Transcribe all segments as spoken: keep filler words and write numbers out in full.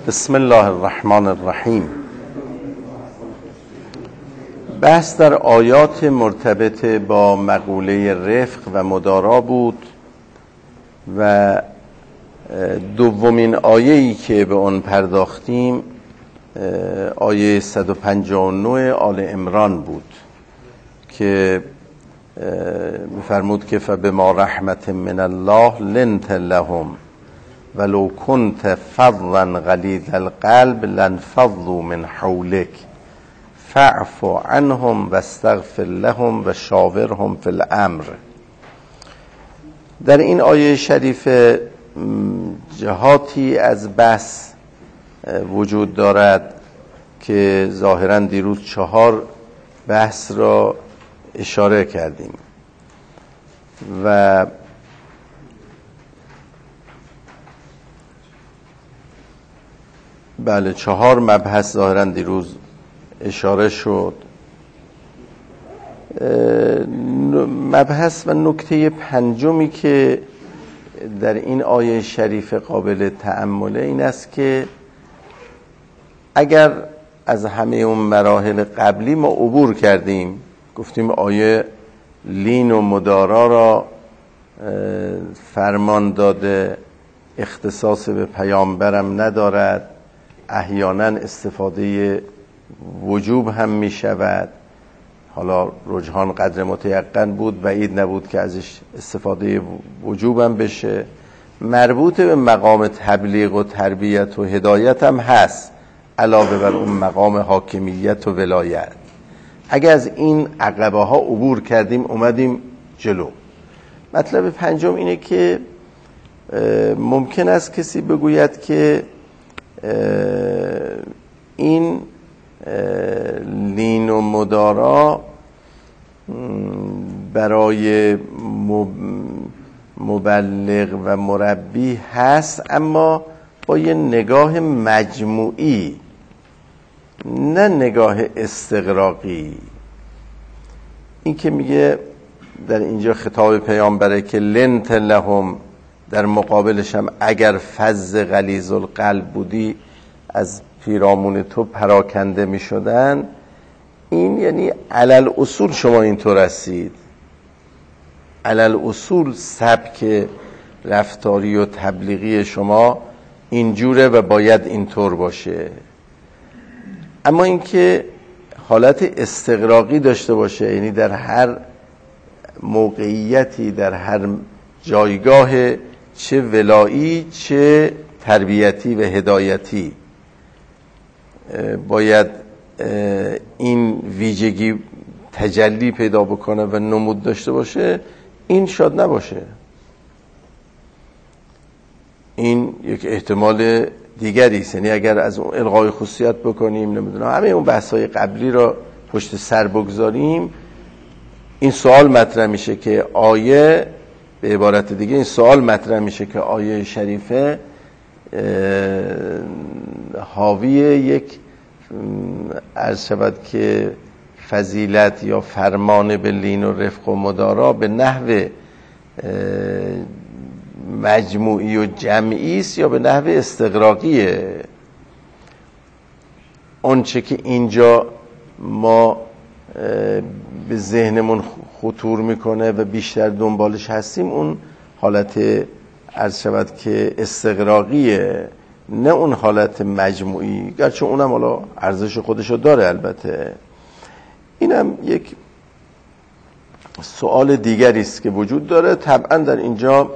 بسم الله الرحمن الرحیم. بحث در آیات مرتبط با مقوله رفق و مدارا بود و دومین آیه‌ای که به آن پرداختیم آیه صد و پنجاه و نه آل عمران بود که می‌فرمود که فبما رحمت من الله لنت لهم ولو كنت فظا غلیظ القلب لانفضوا من حولك فاعف عنهم واستغفر لهم وشاورهم فی الامر. در این آیه شریف جهاتی از بحث وجود دارد که ظاهراً دیروز چهار بحث را اشاره کردیم و بله چهار مبحث ظاهراً دیروز اشاره شد. مبحث و نکته پنجمی که در این آیه شریف قابل تأمله این است که اگر از همه اون مراحل قبلی ما عبور کردیم، گفتیم آیه لین و مدارا را فرمان داده، اختصاص به پیامبرم ندارد، احیانا استفاده وجوب هم می شود، حالا رجحان قدر متیقن بود، بعید نبود که ازش استفاده وجوب هم بشه، مربوط به مقام تبلیغ و تربیت و هدایت هم هست علاوه بر اون مقام حاکمیت و ولایت. اگه از این عقبه ها عبور کردیم اومدیم جلو. مطلب پنجم اینه که ممکن است کسی بگوید که این لین و مدارا برای مبلغ و مربی هست، اما با یه نگاه مجموعی، نه نگاه استغراقی. این که میگه در اینجا خطاب پیامبره که لنت لهم، در مقابلش هم اگر فظ غلیظ القلب بودی از پیرامون تو پراکنده می شدن، این یعنی علل اصول شما اینطور هستید، علل اصول سبک رفتاری و تبلیغی شما اینجوره و باید اینطور باشه. اما اینکه حالت استغراقی داشته باشه، یعنی در هر موقعیتی، در هر جایگاه، چه ولایی چه تربیتی و هدایتی، باید این ویژگی تجلی پیدا بکنه و نمود داشته باشه، این شاید نباشه. این یک احتمال دیگری است. یعنی اگر از اون الغای خصوصیت بکنیم، نمیدونم همه اون بحث‌های قبلی را پشت سر بگذاریم، این سوال مطرح میشه که آیه، به عبارت دیگه این سوال مطرح میشه که آیه شریفه حاوی یک عرض شود که فضیلت یا فرمان به لین و رفق و مدارا به نحو مجموعی و جمعی است یا به نحو استغراقیه. آنچه که اینجا ما به ذهنمون خطور میکنه و بیشتر دنبالش هستیم اون حالت عرض شود که استغراقیه، نه اون حالت مجموعی، گرچه اونم حالا ارزش خودشو داره. البته اینم یک سوال دیگری است که وجود داره. طبعا در اینجا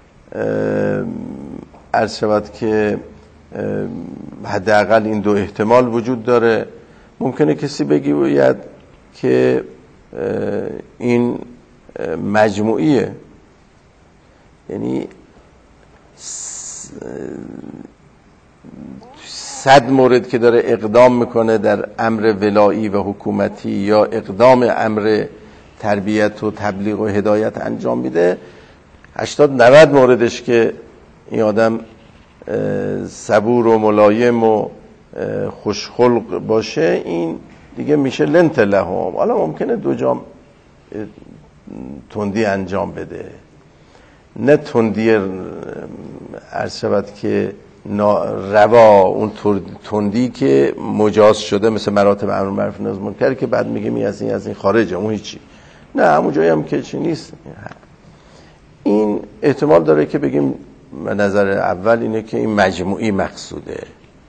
عرض شود که حداقل این دو احتمال وجود داره. ممکنه کسی بگی باید که این مجموعیه، یعنی صد مورد که داره اقدام میکنه در امر ولایی و حکومتی یا اقدام امر تربیت و تبلیغ و هدایت انجام میده، هشتاد نود موردش که این آدم صبور و ملایم و خوشخلق باشه، این دیگه میشه لنت لهم. حالا ممکنه دو جام تندی انجام بده، نه تندی عرض شود که روا، اون تندی که مجاز شده، مثل مراتب امر معروف نهی از منکر که بعد میگه می از این از این خارجه، اون هیچی نه، همون جایی هم که چی نیست. این احتمال داره که بگیم نظر اول اینه که این مجموعی مقصوده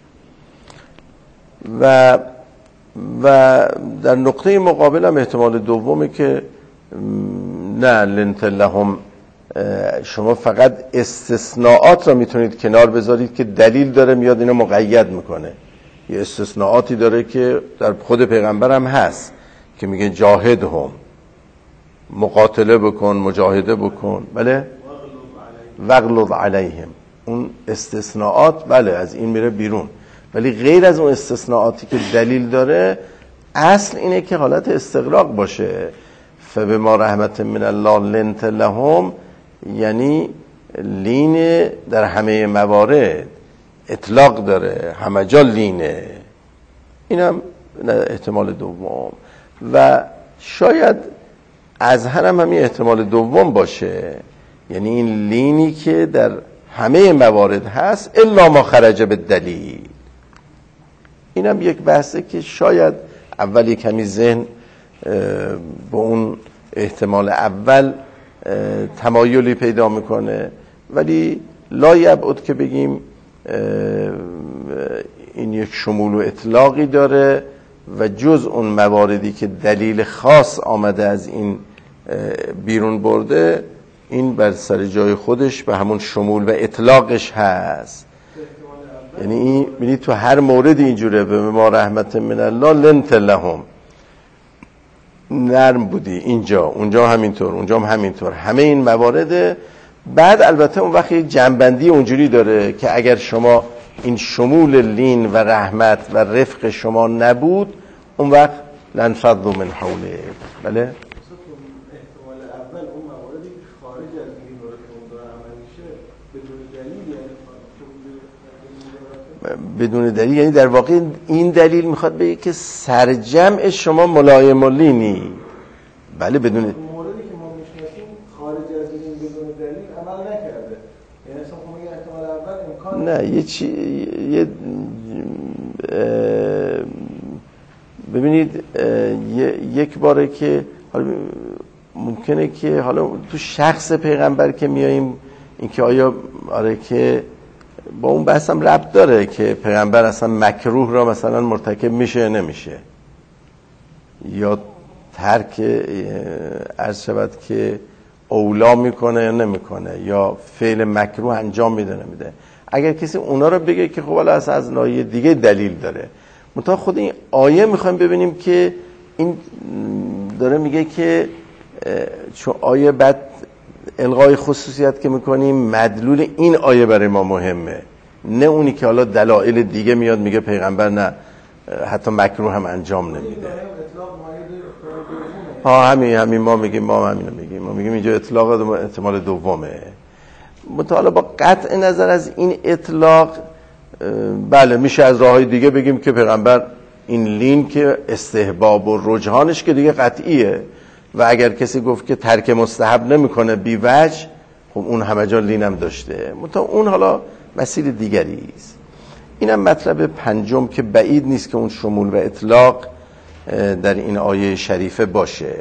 و و در نقطه مقابل هم احتمال دومه که نه لنت لهم، شما فقط استثناءات را میتونید کنار بذارید که دلیل داره میاد اینو مقید میکنه. یه استثناءاتی داره که در خود پیغمبر هم هست که میگه جاهد هم، مقاتله بکن، مجاهده بکن، بله، وغلظ علیهم. اون استثناءات بله از این میره بیرون، ولی غیر از اون استثناءاتی که دلیل داره، اصل اینه که حالت استغراق باشه. فبما رحمت من الله لنت لهم، یعنی لین در همه موارد، اطلاق داره، همه جا لینه. اینم احتمال دوم و شاید از هم همین احتمال دوم باشه، یعنی این لینی که در همه موارد هست الا ما خرج به دلیل. اینم یک بحثه که شاید اولی کمی ذهن با اون احتمال اول تمایلی پیدا میکنه، ولی لا یبعد که بگیم این یک شمول و اطلاقی داره و جز اون مواردی که دلیل خاص آمده از این بیرون برده، این بر سر جای خودش به همون شمول و اطلاقش هست. یعنی این ببینید تو هر مورد اینجوره، به ما رحمت من الله لنت لهم، نرم بودی اینجا، اونجا همینطور، اونجا هم همینطور، همه این موارد. بعد البته اون وقت یک جنبندی اونجوری داره که اگر شما این شمول لین و رحمت و رفق شما نبود، اون وقت لنفضوا من حوله. بله احتمال اول اون مواردی که خارج از این مورد که اون عمل میشه بدون دلیل، یعنی بدون دلیل، یعنی در واقع این دلیل میخواد بگه که سرجمع شما ملایم و لینی. بله بدون موردی که ما میشناسیم خارج از این بدون دلیل عمل نکرده، یعنی اصلا خب میگه احتمال اول امکان نه یه چی یه ببینید یک باره که حالا ممکنه که حالا تو شخص پیغمبر که میاییم اینکه آیا آره که با اون بحث هم ربط داره که پیغمبر اصلا مکروه را مثلا مرتکب میشه نمیشه، یا ترک عرض شود که اولا میکنه یا نمیکنه، یا فعل مکروه انجام میده نمیده. اگر کسی اونا رو بگه که خب حالا اصلا از ناحیه دیگه دلیل داره، منتها خود این آیه میخوایم ببینیم که این داره میگه که چون آیه بعد الغای خصوصیت که میکنیم مدلول این آیه برای ما مهمه، نه اونی که حالا دلایل دیگه میاد میگه پیغمبر نه حتی مکروه هم انجام نمیده. ها همین همین ما میگیم ما همین میگیم ما میگیم اینجا اطلاق احتمال دومه. مطالعه با قطع نظر از این اطلاق بله میشه از راههای دیگه بگیم که پیغمبر این لین که استحباب و رجحانش که دیگه قطعیه، و اگر کسی گفت که ترک مستحب نمیکنه بی وجه، خب اون همه جا لین هم داشته، مطلع اون حالا مسئله دیگری است. اینم مطلب پنجم که بعید نیست که اون شمول و اطلاق در این آیه شریفه باشه.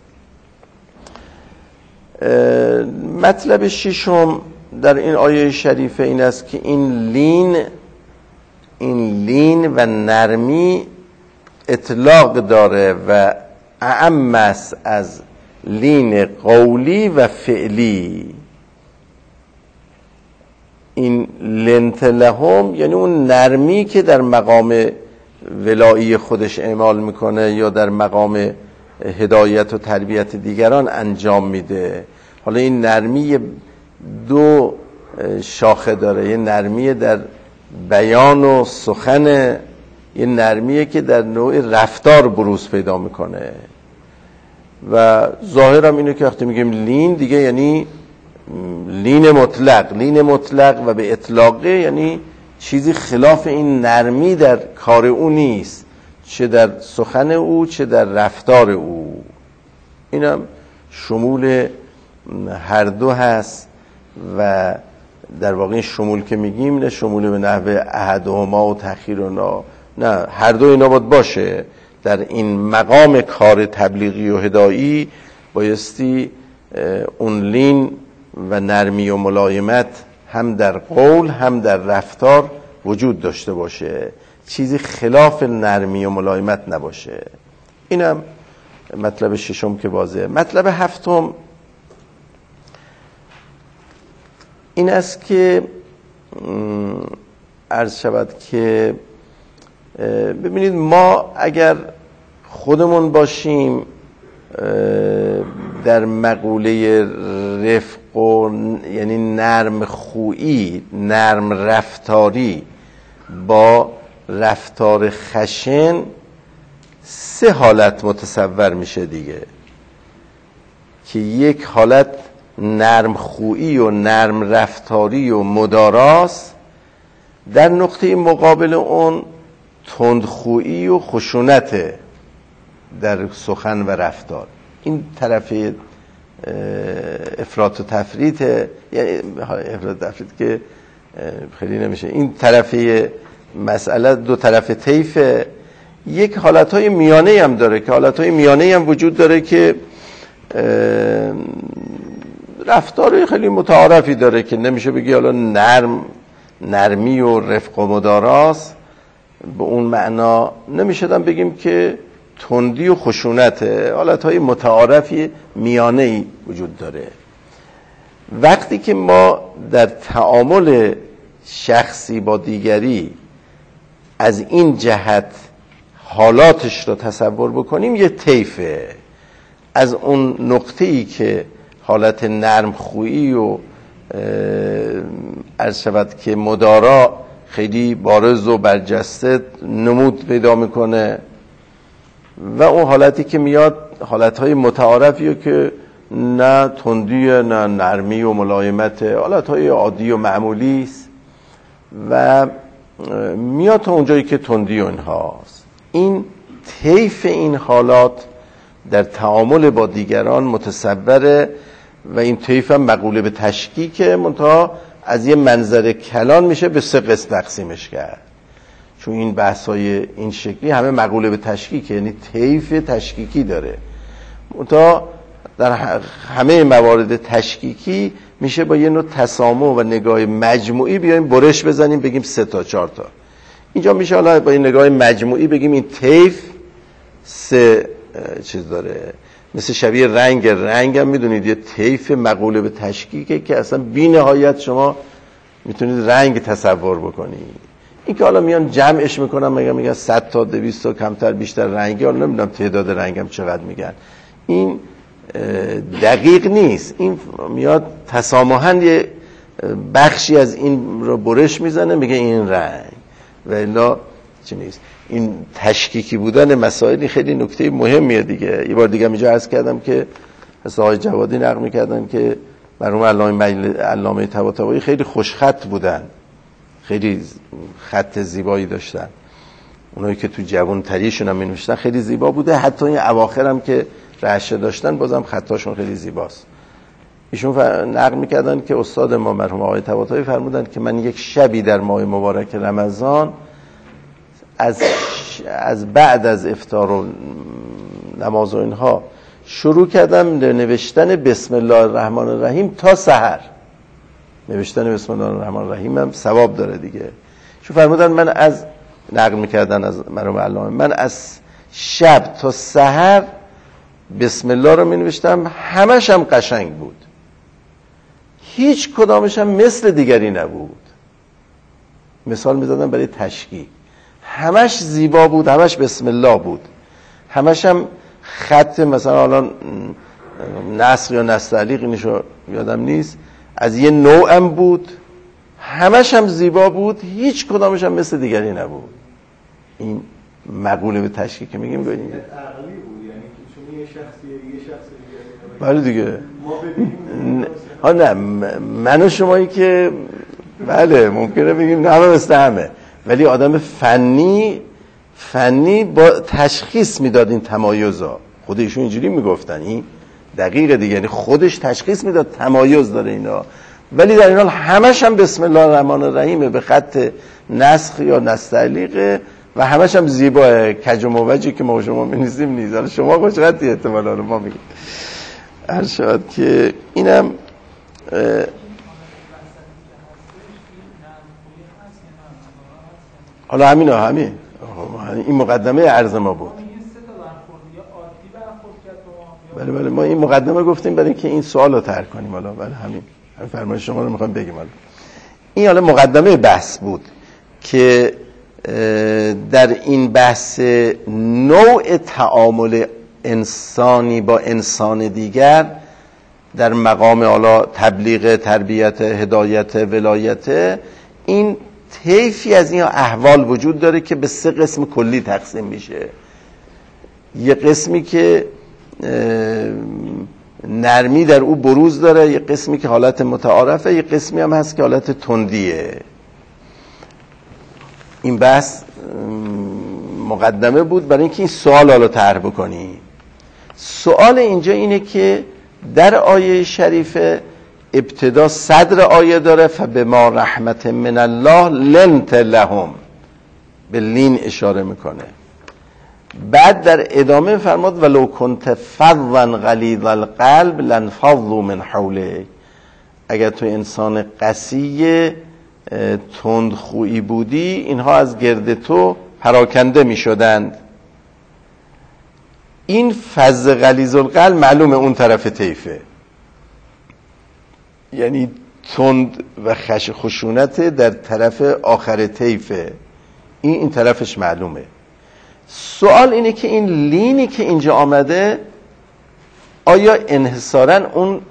مطلب ششم در این آیه شریفه این است که این لین این لین و نرمی اطلاق داره و اعم است از لین قولی و فعلی. این لنت لهم یعنی اون نرمی که در مقام ولایی خودش اعمال میکنه یا در مقام هدایت و تربیت دیگران انجام میده. حالا این نرمی دو شاخه داره، یه نرمی در بیان و سخن، یه نرمیه که در نوع رفتار بروز پیدا میکنه. و ظاهرم اینه که وقتی میگیم لین دیگه یعنی لین مطلق، لین مطلق و به اطلاقه، یعنی چیزی خلاف این نرمی در کار او نیست، چه در سخن او چه در رفتار او. اینم شمول هر دو هست و در واقع این شمول که میگیم نه شمول به نحوه احدهما و تأخیرنا، نه، هر دو اینا باید باشه. در این مقام کار تبلیغی و هدایی بایستی اون لین و نرمی و ملایمت هم در قول هم در رفتار وجود داشته باشه، چیزی خلاف نرمی و ملایمت نباشه. اینم مطلب ششم که واضحه. مطلب هفتم این است که عرض شود که ببینید ما اگر خودمون باشیم در مقوله رفق و یعنی نرم خویی، نرم رفتاری با رفتار خشن، سه حالت متصور میشه دیگه، که یک حالت نرم خویی و نرم رفتاری و مداراست، در نقطه مقابل اون تندخویی و خشونت در سخن و رفتار. این طرف افراط و تفریط، یعنی افراط و تفریط که خیلی نمیشه، این طرف مسئله دو طرف طیفه. یک حالتهای میانه هم داره که حالتهای میانه هم وجود داره که رفتار خیلی متعارفی داره که نمیشه بگی حالا نرم نرمی و رفق و مداراست، به اون معنا نمیشدم بگیم که تندی و خشونته، حالتهای متعارفی میانه‌ای وجود داره. وقتی که ما در تعامل شخصی با دیگری از این جهت حالاتش رو تصور بکنیم، یه طیفه از اون نقطه‌ای که حالت نرم خویی و عرض شود که مدارا خیلی بارز و برجسته نمود پیدا میکنه، و اون حالتی که میاد حالتهای متعارفیه که نه تندیه نه نرمی و ملایمت، حالتهای عادی و معمولی است و میاد تا اونجایی که تندی اونهاست. این طیف این حالات در تعامل با دیگران متصوره و این طیف هم مقوله به تشکیکه، منتها از یه منظر کلان میشه به سه قسم تقسیمش کرد، چون این بحثای این شکلی همه مقوله به تشکیکه، یعنی طیف تشکیکی داره. منتها در همه موارد تشکیکی میشه با یه نوع تسامح و نگاه مجموعی بیایم برش بزنیم بگیم سه تا چهار تا. اینجا میشه حالا با این نگاه مجموعی بگیم این طیف سه چیز داره، مثل شبیه رنگ رنگ هم میدونید یه طیف مقوله به تشکیکه که اصلا بی نهایت شما میتونید رنگ تصور بکنید. این که حالا میان جمعش میکنم میگم میگن صد تا دویست تا کمتر بیشتر رنگی، حالا نمیدونم تعداد رنگم چقدر میگن، این دقیق نیست. این میاد تسامحاً یه بخشی از این رو برش میزنه میگه این رنگ، و الا چی نیست. این تشکیکی بودن مسائلی خیلی نکته مهمیه دیگه. یه بار دیگه اینجا عرض کردم که از آقای جوادی نقل میکردن که مرحوم علامه علامه طباطبایی خیلی خوشخط بودن، خیلی خط زیبایی داشتن. اونایی که تو جوان تریشون هم می‌نوشتن خیلی زیبا بوده، حتی این اواخر هم که رعشه داشتن بازم خطاشون خیلی زیباست. ایشون نقل میکردن که استاد ما مرحوم آقای طباطبایی فرمودن که من یک شبی در ماه مبارک رمضان از از بعد از افطار و نماز و اینها شروع کردم نوشتن بسم الله الرحمن الرحیم تا سحر. نوشتن بسم الله الرحمن الرحیم هم ثواب داره دیگه. شو فرمودن من از نقل میکردن از مرحوم علامه، من از شب تا سحر بسم الله رو می نوشتم، همش هم قشنگ بود، هیچ کدامش هم مثل دیگری نبود. مثال می زدم برای تشکیل، همش زیبا بود، همش بسم الله بود، همش هم خط مثلا الان نصر یا نستعلیق اینشو یادم نیست، از یه نوعم بود، همش هم زیبا بود، هیچ کدامش هم مثل دیگری نبود. این مقوله به تشکیل که میگیم گوییم دیگه عقلی بود، یعنی که چون یه شخصیه یه شخص دیگه بله دیگه ما ببینیم ها نه من و شمایی که بله ممکنه بگیم نه همه مثل همه، ولی آدم فنی فنی با تشخیص میداد این تمایزا. خود ایشون اینجوری میگفتن، این دقیقه دیگه، یعنی خودش تشخیص میداد تمایز داره اینا. ولی در این حال همش هم بسم الله الرحمن الرحیم به خط نسخ یا نستعلیقه و همش هم زیباه کج و موجی که ما شما می‌نویسیم نیست. حالا شما خوش خطی احتمالاً رو ما میگیم ارشاد که اینم حالا همین ها همین این مقدمه عرض ما بود. بله بله ما این مقدمه گفتیم برای اینکه این سوال رو طرح کنیم. حالا بله همین همین فرمایش شما رو میخوام بگیم. حالا این حالا مقدمه بحث بود که در این بحث نوع تعامل انسانی با انسان دیگر در مقام حالا تبلیغ، تربیت، هدایت، ولایت، این طیفی از این احوال وجود داره که به سه قسم کلی تقسیم میشه. یه قسمی که نرمی در او بروز داره، یه قسمی که حالت متعارفه، یه قسمی هم هست که حالت تندیه. این بحث مقدمه بود برای اینکه این سوال حالا طرح بکنی. سوال اینجا اینه که در آیه شریفه ابتدا صدر آیه داره فبما رحمت من الله لنت لهم، به لین اشاره میکنه. بعد در ادامه فرماد ولو کنت فظا غلیظ القلب لانفضوا من حولک، اگر تو انسان قسی تندخویی بودی اینها از گرد تو پراکنده میشدند. این فظ غلیظ القلب معلومه اون طرف طیفه، یعنی تند و خش خشونت در طرف آخر طیفه، این این طرفش معلومه. سوال اینه که این لینی که اینجا آمده آیا انحصاراً اون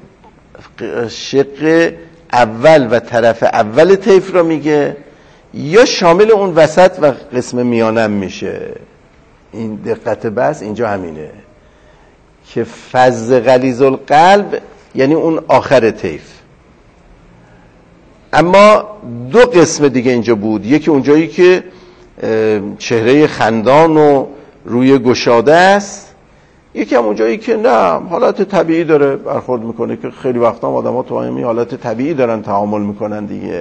شق اول و طرف اول طیف رو میگه یا شامل اون وسط و قسم میانم میشه؟ این دقت بحث اینجا همینه که فظ غلیظ القلب یعنی اون آخر طیف. اما دو قسم دیگه اینجا بود، یکی اونجایی که چهره خندان و روی گشاده است، یکی هم اونجایی که نه حالت طبیعی داره برخورد میکنه، که خیلی وقتا آدم ها تو همین حالت طبیعی دارن تعامل میکنن دیگه،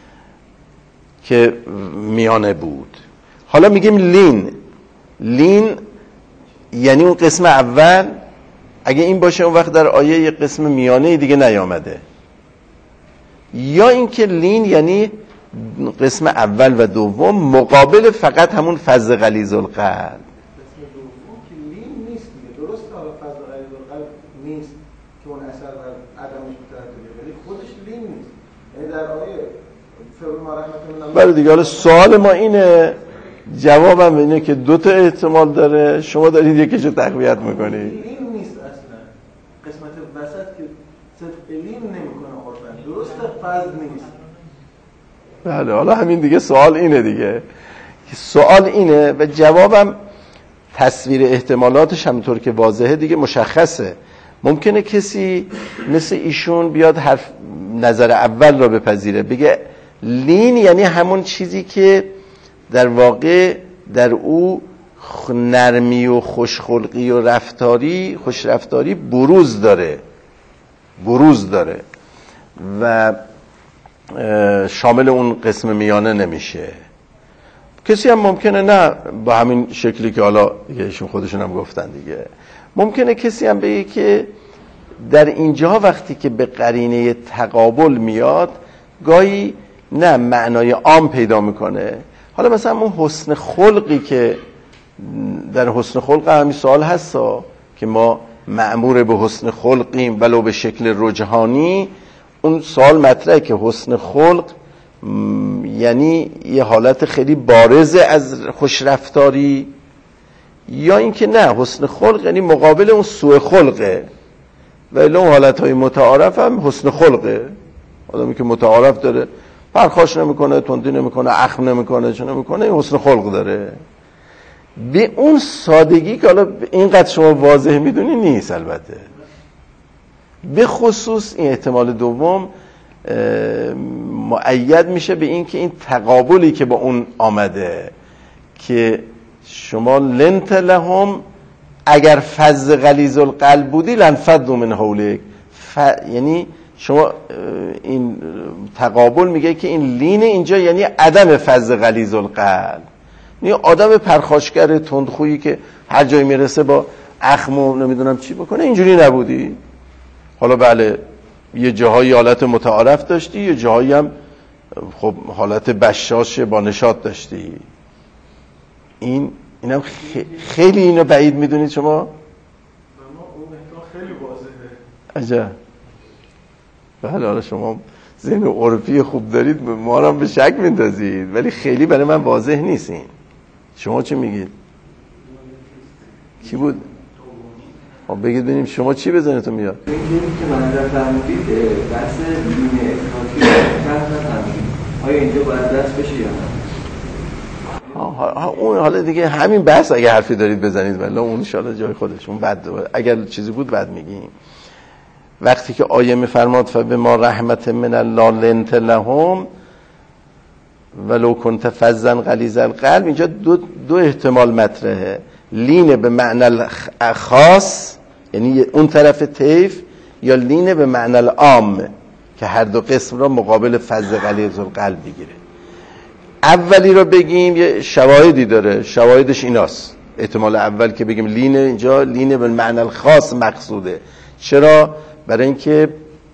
که میانه بود. حالا میگیم لین. لین یعنی اون قسم اول، اگه این باشه اون وقت در آیه یه قسم میانه دیگه نیامده، یا اینکه لین یعنی قسم اول و دوم مقابل فقط همون فظ غلیظ القلب. قسم دوم که لین نیست دیگه، درسته حالا فظ غلیظ القلب نیست که اون اثر بر عدمش مترتبه، ولی خودش لین نیست. یعنی در آیه فبما رحمت من الله. بله دیگه، حالا سوال ما اینه، جوابم اینه که دو تا احتمال داره، شما دارید یکیشو تقویت میکنید. لین نیست اصلا، قسمت وسط که صدق لین نمیکنه عرفاً، درسته فظ نیست. بله حالا همین دیگه سوال اینه دیگه، سوال اینه و جوابم تصویر احتمالاتش همینطور که واضحه دیگه مشخصه. ممکنه کسی مثل ایشون بیاد حرف نظر اول را بپذیره، بگه لین یعنی همون چیزی که در واقع در او نرمی و خوشخلقی و رفتاری خوشرفتاری بروز داره بروز داره و شامل اون قسم میانه نمیشه. کسی هم ممکنه نه با همین شکلی که حالا ایشون خودشون هم گفتن دیگه، ممکنه کسی هم بگه که در اینجا وقتی که به قرینه تقابل میاد گاهی نه معنای عام پیدا میکنه. حالا مثلا اون حسن خلقی که در حسن خلق همین سوال هستا که ما مأمور به حسن خلقیم ولو به شکل رجحانی، اون سوال مطرحه که حسن خلق یعنی یه حالت خیلی بارز از خوشرفتاری، یا اینکه نه حسن خلق یعنی مقابل اون سوء خلقه، ولی اون حالتهای متعارف هم حسن خلقه. آدمی که متعارف داره، پرخاش نمیکنه، تندی نمیکنه، اخم نمیکنه، چه نمیکنه، این حسن خلق داره. به اون سادگی که حالا اینقدر شما واضح میدونی نیست البته. به خصوص این احتمال دوم مؤید میشه به این که این تقابلی که با اون آمده که شما لنت لهم، اگر فظ غلیظ القلب بودی لنفضوا من حولک، ف... یعنی شما این تقابل میگه که این لین اینجا یعنی عدم فز غلیظ القلب، یعنی آدم پرخاشگر تندخویی که هر جایی میرسه با اخم و نمیدونم چی بکنه، اینجوری نبودی. حالا بله یه جاهایی حالت متعارف داشتی، یه جاهایی هم خب حالت بشاش با نشاط داشتی. این اینم خیلی اینو بعید میدونید شما؟ اما اون خیلی واضحه. عجب. بله حالا شما ذهن عرفی خوب دارید، ما رو هم به شک میندازید، ولی خیلی برای من واضح نیست این. شما چی میگید؟ کی بود؟ خب بگید ببینیم شما چی بزنتون میاد؟ این که من در فرمودید بحث لین افراطی فرمودید، آیا اینجا باید دست بشه یا نه؟ اون حالا دیگه همین بحث اگه حرفی دارید بزنید، ولی اون ان شاءالله جای خودش، اون بعد اگر چیزی بود بعد میگیم. وقتی که آیه میفرماد فبما رحمت من الله لنت لهم ولو كنت فظا غلیظ القلب، اینجا دو, دو احتمال مطرحه. لین به معنی خاص یعنی اون طرف طیف، یا لین به معنی عام که هر دو قسم را مقابل فظ غلیظ القلب بگیره. اولی رو بگیم یه شواهدی داره، شواهدش ایناست. احتمال اول که بگیم لین اینجا لین به معنی الخاص مقصوده. چرا؟ برای اینکه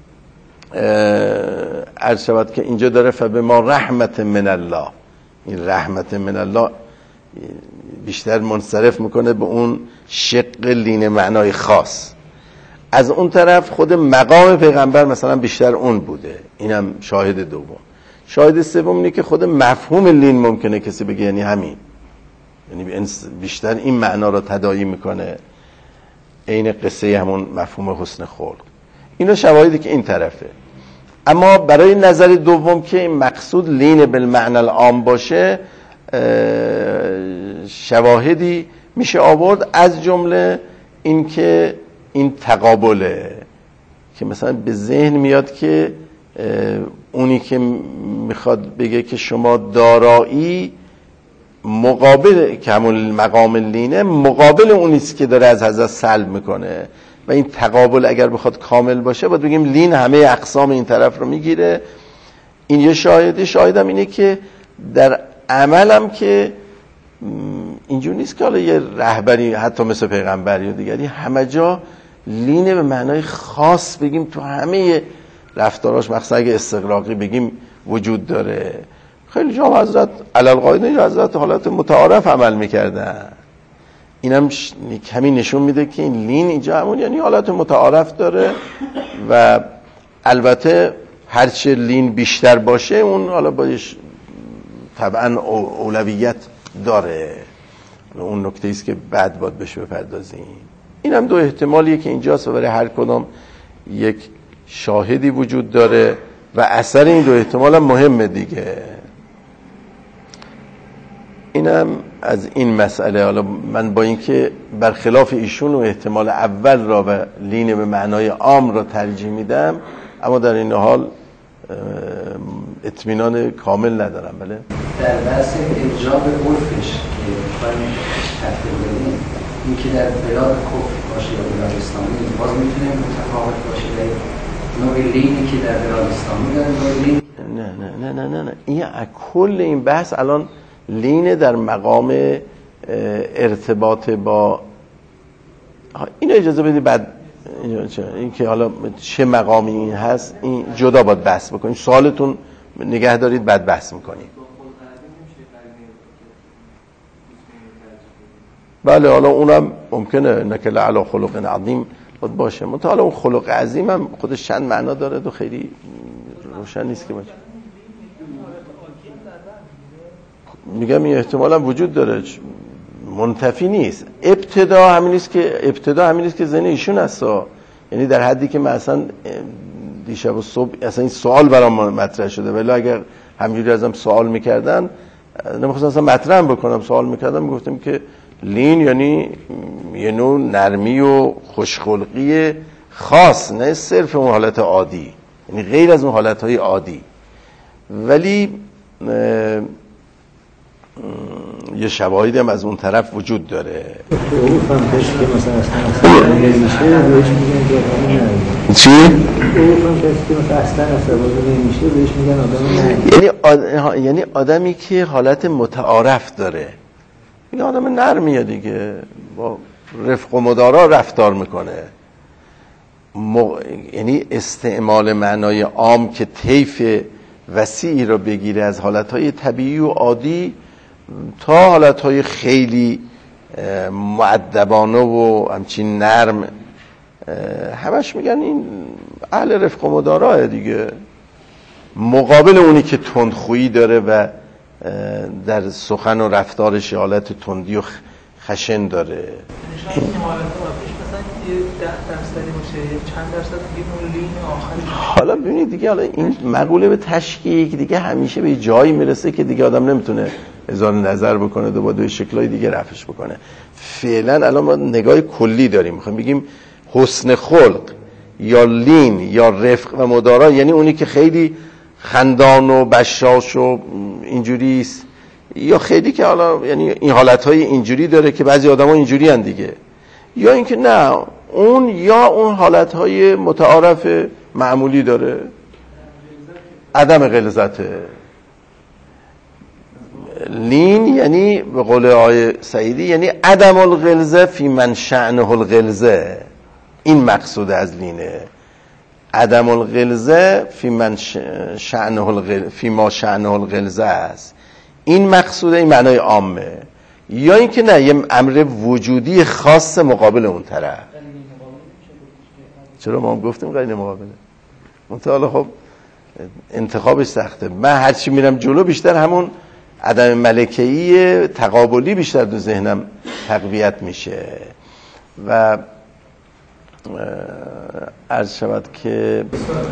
عرض شود که اینجا داره فبما رحمت من الله، این رحمت من الله بیشتر منصرف میکنه به اون شق لین معنای خاص. از اون طرف خود مقام پیغمبر مثلا بیشتر اون بوده، اینم شاهد دوم. شاهد سوم اینه که خود مفهوم لین ممکنه کسی بگه یعنی همین، یعنی بیشتر این معنا رو تداعی میکنه، عین قصه همون مفهوم حسن خلق. اینا شواهدی که این طرفه. اما برای نظر دوم که این مقصود لین بالمعنی العام باشه، شواهدی میشه آورد، از جمله این که این تقابله که مثلا به ذهن میاد که اونی که میخواد بگه که شما دارایی مقابل که همون مقام لینه مقابل اونیست که داره از حضرت سلب میکنه، و این تقابل اگر بخواد کامل باشه باید بگیم لین همه اقسام این طرف رو میگیره. این یه شاهده. شاهدم اینه که در عملم که اینجور نیست که حالا یه رهبری حتی مثل پیغمبر یا دیگری همه جا لینه به معنای خاص بگیم تو همه رفتاراش، مخصوصا اگه استغراقی بگیم وجود داره. خیلی جا حضرت علالقاعده حضرت حالت متعارف عمل میکردن. اینم کمی نشون میده که این لین اینجا همون یعنی حالت متعارف داره، و البته هرچه لین بیشتر باشه اون حالا باش طبعا اولویت داره. اون نکته ایست که بعد باید بهش بپردازیم. اینم دو احتمالیه که اینجاست و برای هر کدام یک شاهدی وجود داره و اثر این دو احتمال هم مهمه دیگه. اینم از این مسئله. حالا من با اینکه برخلاف ایشون و احتمال اول را و لین به معنای عام را ترجیح میدم، اما در این حال اطمینان کامل ندارم. بله در بحث ارجاع به عرفش که می‌خوایم تفسیر بدیم، این که در بلاد کفر باشه یا بلاد اسلامی باز میتونه متفاوت باشه در نوع لینی که در بلاد اسلامی داره نوع لین. نه نه نه نه نه این کل این بحث الان لین در مقام ارتباط با این. اجازه بدید بعد این که حالا چه مقامی این هست این جدا باید بحث بکنیم. سوالتون نگه دارید بعد بحث میکنیم. بله حالا اونم ممکنه نکل علی خلق عظیم باید باشه، منتها حالا اون خلق عظیم هم خودش چند معنا داره و خیلی روشن نیست که باشه. میگم این احتمال هم وجود داره، منتفی نیست. ابتدا همین نیست که ابتدا همین نیست که ذهن ایشون هستا، یعنی در حدی که من اصلا دیشب و صبح اصلا این سوال برام مطرح شده، ولی اگر همینجوری ازم سوال میکردن نمیخواستم اصلا مطرح بکنم، سوال میکردم میگفتم که لین یعنی یه نوع نرمی و خوشخلقی خاص، نه صرف اون حالت عادی، یعنی غیر از اون حالتهای عادی. ولی یه شواهدی هم از اون طرف وجود داره. عرف هم کسی که مثلا اصلا نمیشه بهش میگن که آدم نرمی. چی؟ عرف هم کسی که مثلا اصلا عصبانی نمیشه بهش میگن آدم نرمی. یعنی آد... یعنی آدمی که حالت متعارف داره میگه آدم نرمیه دیگه، با رفق و مدارا رفتار میکنه. م... یعنی استعمال معنای عام که طیف وسیعی رو بگیره از حالتهای طبیعی و عادی تا حالتهای خیلی مؤدبانه و همچین نرم، همش میگن این اهل رفق و مداراه دیگه، مقابل اونی که تندخویی داره و در سخن و رفتارش حالت تندی و خشن داره. شاید این حالت مثلا یه ده درصدی باشه، چند درصد دیگه اون لین آخری. حالا ببینید دیگه، حالا این مقوله به تشکیک دیگه همیشه به جایی میرسه که دیگه آدم نمیتونه اظهار نظر بکنه و با دو شکلای دیگه رفعش بکنه. فعلا الان ما نگاه کلی داریم، میخوایم بگیم حسن خلق یا لین یا رفق و مدارا، یعنی اونی که خیلی خندان و بشاش و اینجوری است، یا خیلی که حالا یعنی این حالتهای اینجوری داره که بعضی آدما اینجوری ان دیگه، یا اینکه نه اون یا اون حالتهای متعارف معمولی داره. عدم غلظته. لین یعنی به قول آقای سعیدی یعنی عدم الغلظه فی من شأنه الغلظه. این مقصود از لینه، عدم الغلظه فی من شأنه الغلظه، فی ما شأنه الغلظه است. این مقصوده، این معنای عامه. یا اینکه نه یه امر وجودی خاص مقابل اون طرف. چرا ما هم گفتیم قرینه مقابله؟ منتها خب انتخابش سخته. من هرچی میرم جلو بیشتر همون عدم ملکه‌ای تقابلی بیشتر تو ذهنم تقویت میشه و عرض شود که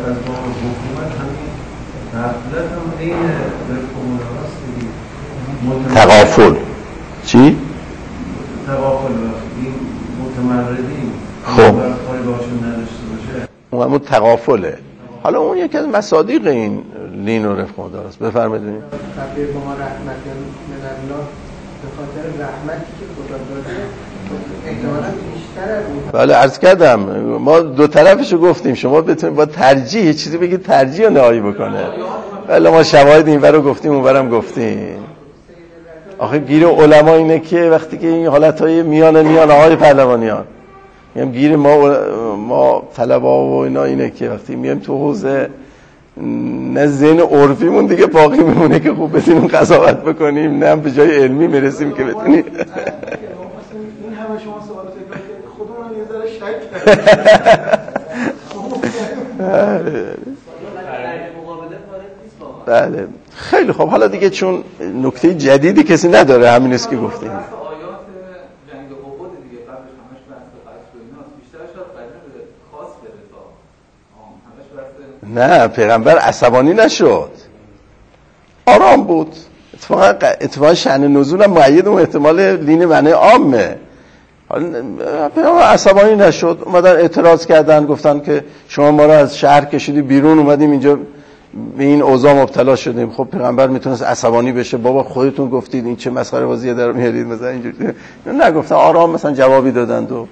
تغافل. چی؟ تغافل این متمردین خب کاری باشون نداشته باشه، اون تغافله. حالا اون یکی از مصادیق این لین و رفق و مدارا است. بفرمایید. تبدیل با ما رحمت من الله به خاطر رحمتی که خدا داده احتمالاً بیشتر از اون. بله عرض کردم ما دو طرفشو گفتیم، شما بتونید با ترجیح یه چیزی بگید ترجیح رو نهایی بکنه. بله ما شواهد این ورو گفتیم اون ورم گفتیم. آخه گیر علما اینه که وقتی که این حالتهای میان میان آقای پهلوانیان میگم گیر ما ما طلبا و اینا اینه که وقتی میایم تو حوزه نه ذهن عرفیمون دیگه باقی میمونه که خوب بتونیم قضاوت بکنیم، نه به جای علمی میرسیم که بتونیم. این همه شما سوال تکرار کردید، خودمون یه ذره شک کردیم. بله خیلی خب. حالا دیگه چون نکته جدیدی کسی نداره، همین است که گفتیم. نه پیغمبر عصبانی نشد، آرام بود. اتفاقا اتفاقا شأن نزول هم مؤید اون احتمال لین معنی عامه. حالا پیغمبر عصبانی نشد، اومدن اعتراض کردن گفتن که شما ما رو از شهر کشیدی بیرون، اومدیم اینجا به این اوضاع مبتلا شدیم. خب پیغمبر میتونست عصبانی بشه، بابا خودتون گفتید این چه مسخره بازیه در میارید مثلا اینجوری. نگفتن، آرام مثلا جوابی دادند. و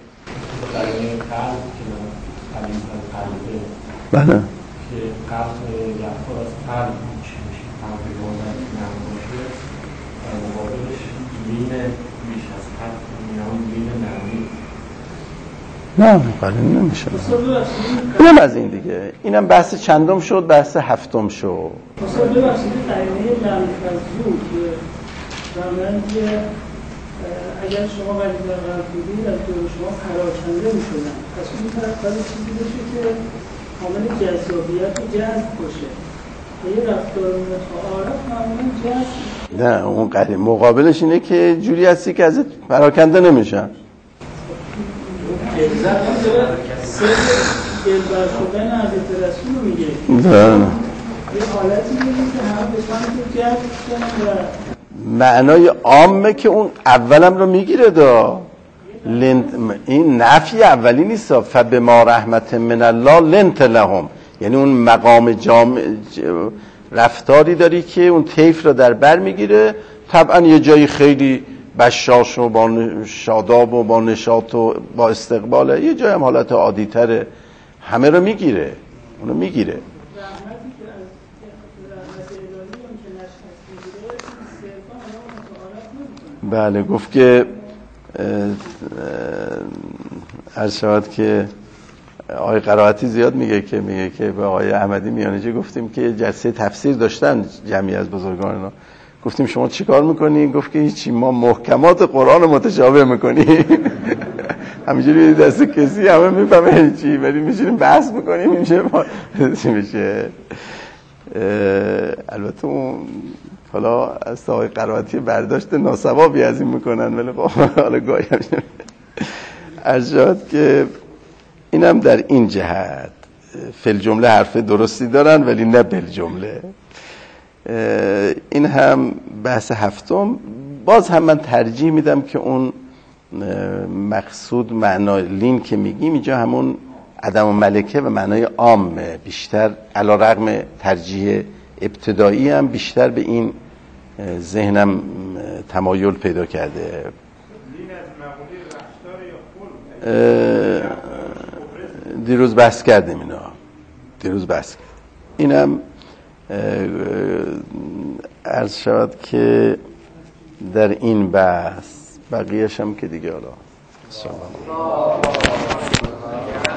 بله که قصد یعفر از قلب میشه میشه قلب بازن نماشه و مقابلش لین میش از قلب میان لین نرمی. نه قلیل نمیشه. اینم از این دیگه. اینم بحث چندم شد؟ بحث هفتم شد. مثلا ببخشید قرینه لمفزو که زمانی که اگر شما ولیده قلب بودید از دور شما پراکنده میشدن، پس اون طرف باید چیزی باشه که کامل جذابیت و جذب باشه. یه رفتار متعارف معمولا جذب. نه اون قلیل مقابلش اینه که جوری هستی که ازت پراکنده نمیشن. سر دلبر شدن حضرت رسول رو میگه. نه نه یه حالتی میگه که همه به سمت جذب کنن و معنای عامه که اون اولم رو میگیره دا لنت. این نفی اولی نیست. فبما رحمت من الله لنت لهم، یعنی اون مقام جامع رفتاری داری که اون طیف رو در بر میگیره طبعا یه جایی خیلی بشاش و با شاداب و با نشاط و با استقباله، یه جایی هم حالت عادی تره، همه رو میگیره، اونو میگیره. بله گفت که عرض شود که آقای قرائتی زیاد میگه که میگه که به آقای احمدی میانجی گفتیم که جلسه تفسیر داشتن جمعی از بزرگان اینا، گفتیم شما چیکار میکنی؟ گفت که هیچی، ما محکمات قرآن رو متشابه میکنیم. همینجوری دست کسی همه میفهمه چی، ولی میشینیم بحث میکنیم میشه میشه. البته اون حالا از آقای قرائتی برداشت ناسوابی از این میکنن، ولی حالا گاهی هم ارشاد که اینم در این جهت فل جمله حرف درستی دارن ولی نه بل جمله. این هم بحث هفتم. باز هم من ترجیح میدم که اون مقصود معنای لین که میگیم اینجا همون عدم ملکه و معنای عامه، بیشتر علی رغم ترجیح ابتدایی هم بیشتر به این ذهنم تمایل پیدا کرده. لین از مقوله رفتار یا خلق؟ دیروز بحث کردیم اینا، دیروز بحث کردیم. اینم عرض شود که در این بحث بقیه‌ش هم که دیگه حالا